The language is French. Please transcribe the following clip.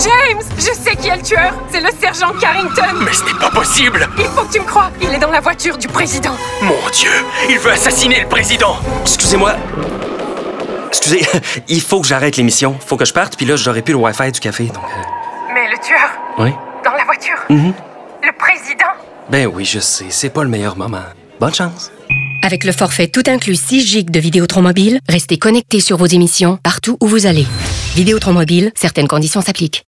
James, je sais qui est le tueur. C'est le sergent Carrington. Mais ce n'est pas possible. Il faut que tu me crois. Il est dans la voiture du président. Mon Dieu, il veut assassiner le président. Excusez-moi. Excusez, il faut que j'arrête l'émission. Faut que je parte, puis là, j'aurai plus le Wi-Fi du café, donc... Mais le tueur, Oui? dans la voiture, le président. Ben oui, je sais, c'est pas le meilleur moment. Bonne chance. Avec le forfait tout inclus 6 gigs de Vidéotron Mobile, restez connectés sur vos émissions partout où vous allez. Vidéotron Mobile, certaines conditions s'appliquent.